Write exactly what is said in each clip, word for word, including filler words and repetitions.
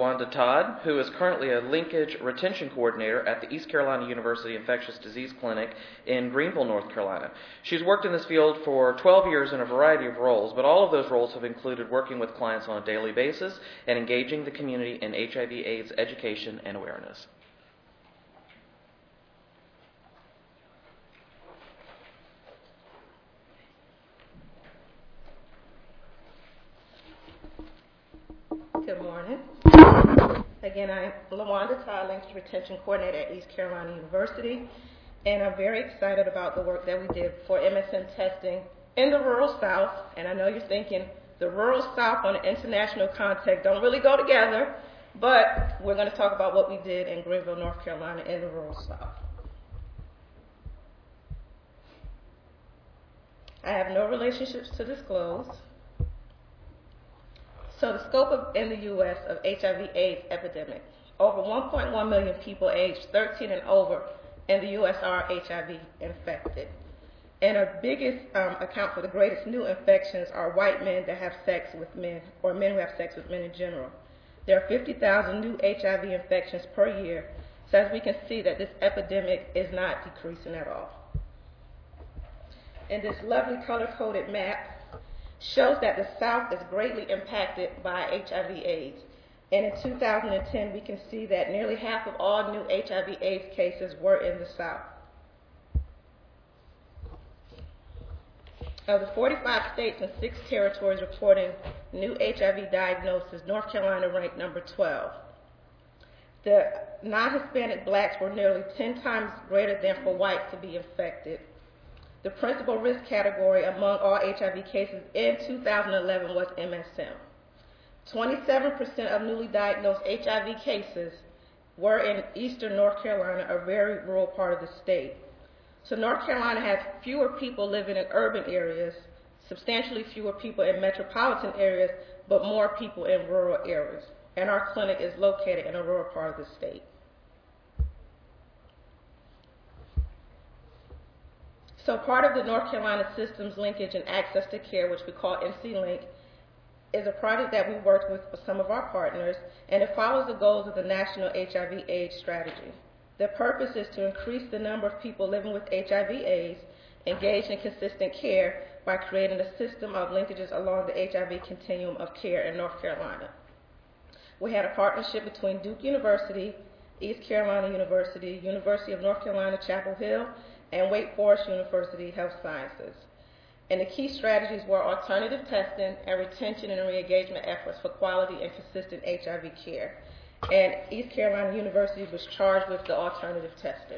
LaWanda Todd, who is currently a linkage retention coordinator at the East Carolina University Infectious Disease Clinic in Greenville, North Carolina. She's worked in this field for twelve years in a variety of roles, but all of those roles have included working with clients on a daily basis and engaging the community in H I V AIDS education and awareness. Good morning. Again, I'm LaWanda Todd, Linkage Retention Coordinator at East Carolina University, and I'm very excited about the work that we did for M S M testing in the rural South. And I know you're thinking the rural South on an international context don't really go together, but we're going to talk about what we did in Greenville, North Carolina in the rural South. I have no relationships to disclose. So the scope of, in the U S of H I V AIDS epidemic, over one point one million people aged thirteen and over in the U S are H I V infected. And our biggest um, account for the greatest new infections are white men that have sex with men, or men who have sex with men in general. There are fifty thousand new H I V infections per year, so as we can see that this epidemic is not decreasing at all. And this lovely color-coded map shows that the South is greatly impacted by H I V AIDS. And in two thousand ten, we can see that nearly half of all new H I V AIDS cases were in the South. Of the forty-five states and six territories reporting new H I V diagnoses, North Carolina ranked number twelve. The non-Hispanic blacks were nearly ten times greater than for whites to be infected. The principal risk category among all H I V cases in two thousand eleven was M S M. twenty-seven percent of newly diagnosed H I V cases were in eastern North Carolina, a very rural part of the state. So North Carolina has fewer people living in urban areas, substantially fewer people in metropolitan areas, but more people in rural areas. And our clinic is located in a rural part of the state. So part of the North Carolina Systems Linkage and Access to Care, which we call N C Link, is a project that we worked with some of our partners, and it follows the goals of the National H I V AIDS Strategy. The purpose is to increase the number of people living with H I V AIDS engaged in consistent care by creating a system of linkages along the H I V continuum of care in North Carolina. We had a partnership between Duke University, East Carolina University, University of North Carolina, Chapel Hill, and Wake Forest University Health Sciences. And the key strategies were alternative testing and retention and re-engagement efforts for quality and consistent H I V care. And East Carolina University was charged with the alternative testing.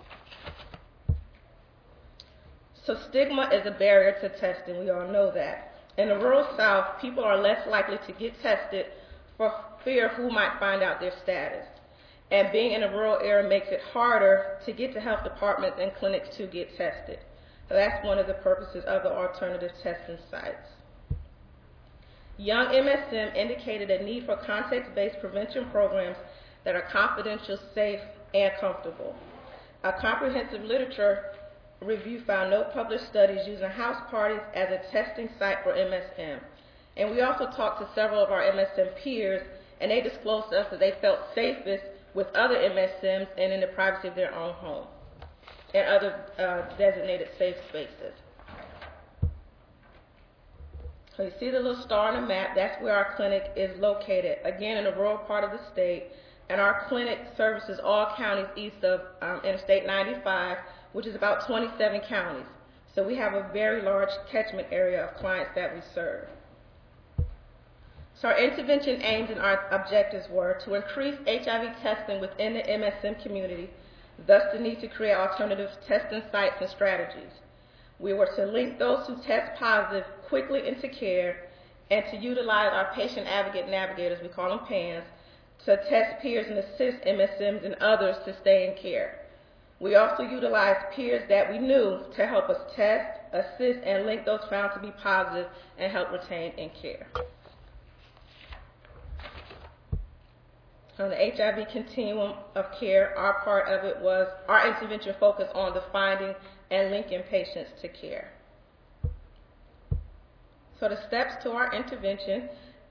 So stigma is a barrier to testing, we all know that. In the rural South, people are less likely to get tested for fear who might find out their status. And being in a rural area makes it harder to get to health departments and clinics to get tested. So that's one of the purposes of the alternative testing sites. Young M S M indicated a need for context-based prevention programs that are confidential, safe, and comfortable. A comprehensive literature review found no published studies using house parties as a testing site for M S M. And we also talked to several of our M S M peers, and they disclosed to us that they felt safest with other M S Ms and in the privacy of their own home and other uh, designated safe spaces. So you see the little star on the map, that's where our clinic is located, again in a rural part of the state, and our clinic services all counties east of um, Interstate ninety-five, which is about twenty-seven counties. So we have a very large catchment area of clients that we serve. So our intervention aims and our objectives were to increase H I V testing within the M S M community, thus the need to create alternative testing sites and strategies. We were to link those who test positive quickly into care and to utilize our patient advocate navigators, we call them P A Ns, to test peers and assist M S Ms and others to stay in care. We also utilized peers that we knew to help us test, assist, and link those found to be positive and help retain in care. On the H I V continuum of care, our part of it was our intervention focused on the finding and linking patients to care. So the steps to our intervention,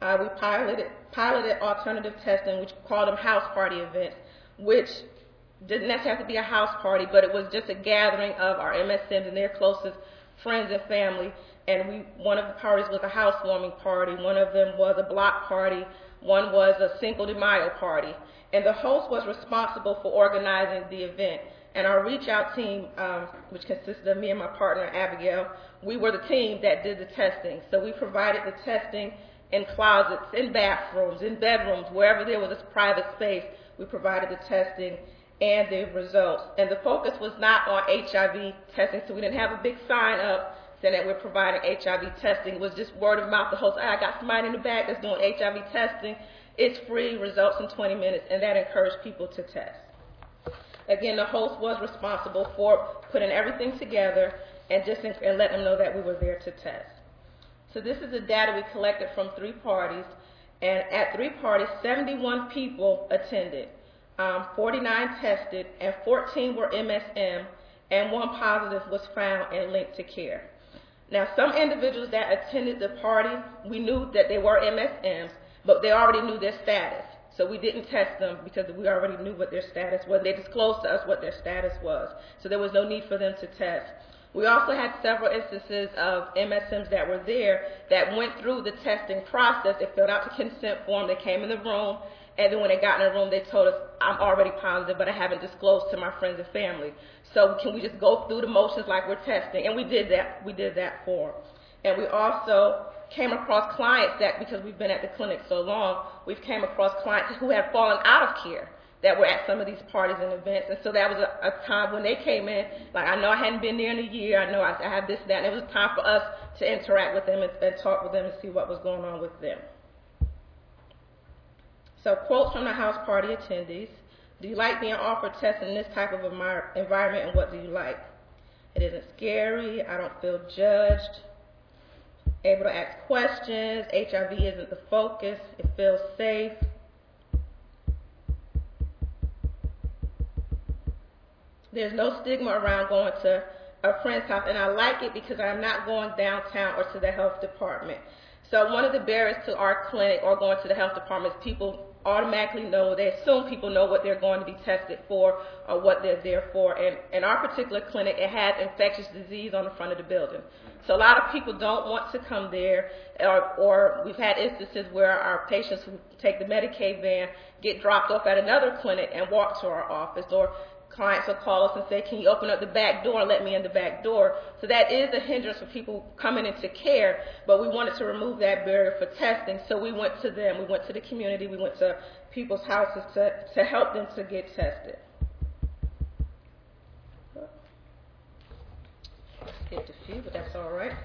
Uh, we piloted, piloted alternative testing, which we called them house party events, which didn't necessarily have to be a house party, but it was just a gathering of our M S Ms and their closest friends and family. And we, one of the parties was a housewarming party, one of them was a block party, one was a Cinco de Mayo party. And the host was responsible for organizing the event. And our reach out team, um, which consisted of me and my partner Abigail, we were the team that did the testing. So we provided the testing in closets, in bathrooms, in bedrooms, wherever there was a private space, we provided the testing and the results. And the focus was not on H I V testing, so we didn't have a big sign up saying that we're providing H I V testing. It was just word of mouth. The host, hey, I got somebody in the back that's doing H I V testing. It's free, results in twenty minutes, and that encouraged people to test. Again, the host was responsible for putting everything together and just in, and letting them know that we were there to test. So this is the data we collected from three parties, and at three parties, seventy-one people attended. Um, forty-nine tested, and fourteen were M S M, and one positive was found and linked to care. Now, some individuals that attended the party, we knew that they were M S Ms, but they already knew their status. So we didn't test them because we already knew what their status was. They disclosed to us what their status was. So there was no need for them to test. We also had several instances of M S Ms that were there that went through the testing process. They filled out the consent form. They came in the room. And then when they got in the room, they told us, I'm already positive, but I haven't disclosed to my friends and family. So can we just go through the motions like we're testing? And we did that. We did that for them. And we also came across clients that, because we've been at the clinic so long, we've came across clients who had fallen out of care that were at some of these parties and events. And so that was a, a time when they came in, like, I know I hadn't been there in a year. I know I, I have this, that. And it was time for us to interact with them and, and talk with them and see what was going on with them. So quotes from the house party attendees. Do you like being offered tests in this type of environment, and what do you like? It isn't scary. I don't feel judged. Able to ask questions. H I V isn't the focus. It feels safe. There's no stigma around going to a friend's house, and I like it because I'm not going downtown or to the health department. So one of the barriers to our clinic or going to the health department is people automatically know, they assume people know what they're going to be tested for or what they're there for. And in our particular clinic, it has infectious disease on the front of the building. So a lot of people don't want to come there, or, or we've had instances where our patients who take the Medicaid van get dropped off at another clinic and walk to our office, or clients will call us and say, can you open up the back door and let me in the back door? So that is a hindrance for people coming into care, but we wanted to remove that barrier for testing, so we went to them. We went to the community. We went to people's houses to, to help them to get tested. Skipped a few, but that's all right.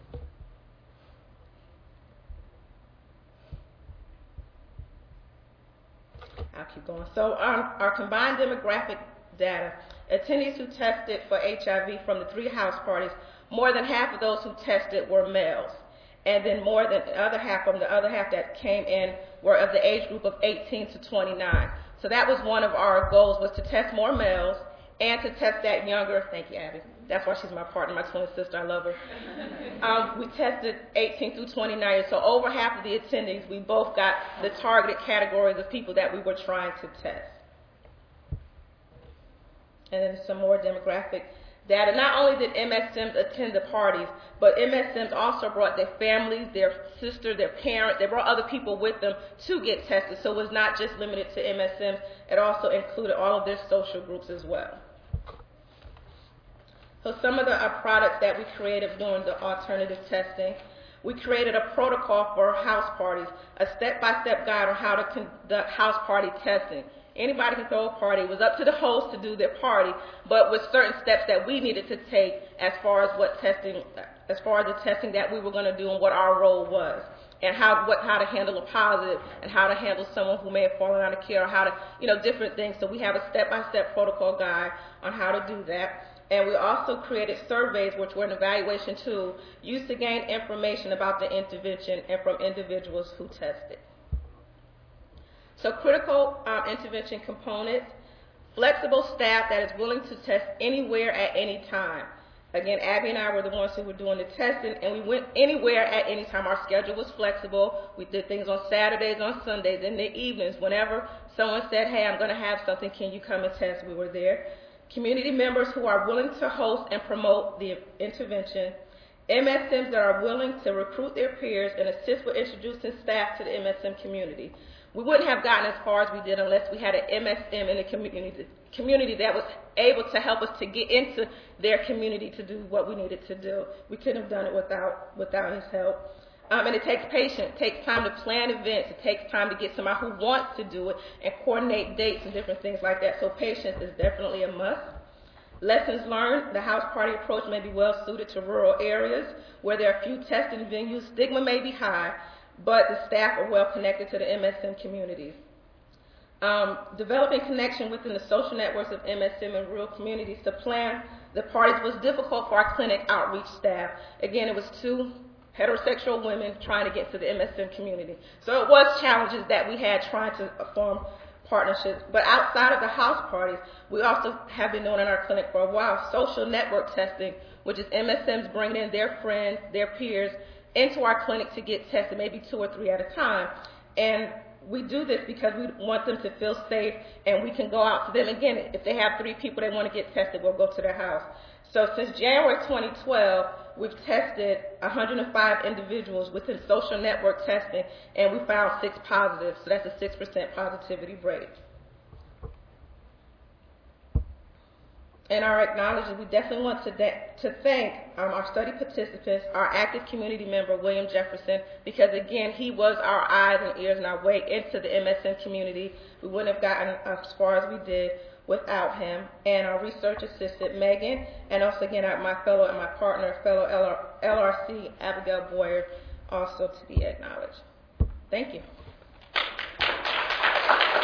I'll keep going. So um, our combined demographic data, attendees who tested for H I V from the three house parties, more than half of those who tested were males. And then more than the other half from the other half that came in were of the age group of eighteen to twenty-nine. So that was one of our goals, was to test more males and to test that younger, thank you, Abby. That's why she's my partner, my twin sister, I love her. Um, we tested eighteen through twenty-nine, so over half of the attendees, we both got the targeted categories of people that we were trying to test. And then some more demographic data. Not only did M S Ms attend the parties, but M S Ms also brought their families, their sister, their parents. They brought other people with them to get tested. So it was not just limited to M S Ms. It also included all of their social groups as well. So some of the uh, products that we created during the alternative testing, we created a protocol for house parties, a step-by-step guide on how to conduct house party testing. Anybody can throw a party. It was up to the host to do their party, but with certain steps that we needed to take as far as what testing, as far as the testing that we were going to do and what our role was, and how what how to handle a positive, and how to handle someone who may have fallen out of care, or how to, you know, different things. So we have a step-by-step protocol guide on how to do that. And we also created surveys, which were an evaluation tool used to gain information about the intervention and from individuals who tested. So critical um, intervention components, flexible staff that is willing to test anywhere at any time. Again, Abby and I were the ones who were doing the testing, and we went anywhere at any time. Our schedule was flexible. We did things on Saturdays, on Sundays, in the evenings. Whenever someone said, hey, I'm going to have something, can you come and test? We were there. Community members who are willing to host and promote the intervention. M S Ms that are willing to recruit their peers and assist with introducing staff to the M S M community. We wouldn't have gotten as far as we did unless we had an M S M in the community, community that was able to help us to get into their community to do what we needed to do. We couldn't have done it without, without his help. Um, and it takes patience. It takes time to plan events. It takes time to get somebody who wants to do it and coordinate dates and different things like that. So patience is definitely a must. Lessons learned. The house party approach may be well suited to rural areas where there are few testing venues. Stigma may be high, but the staff are well connected to the M S M communities. Um, developing connection within the social networks of M S M and rural communities to plan the parties was difficult for our clinic outreach staff. Again, it was two heterosexual women trying to get to the M S M community. So it was challenges that we had trying to form partnerships. But outside of the house parties, we also have been doing in our clinic for a while social network testing, which is M S Ms bringing in their friends, their peers, into our clinic to get tested, maybe two or three at a time. And we do this because we want them to feel safe, and we can go out to them. Again, if they have three people they want to get tested, we'll go to their house. So since January twenty twelve, we've tested one hundred five individuals within social network testing, and we found six positives. So that's a six percent positivity rate. In our acknowledgement, we definitely want to, to thank um, our study participants, our active community member, William Jefferson, because, again, he was our eyes and ears and our way into the M S M community. We wouldn't have gotten as far as we did without him. And our research assistant, Megan, and also, again, our, my fellow and my partner, fellow L R C, Abigail Boyer, also to be acknowledged. Thank you.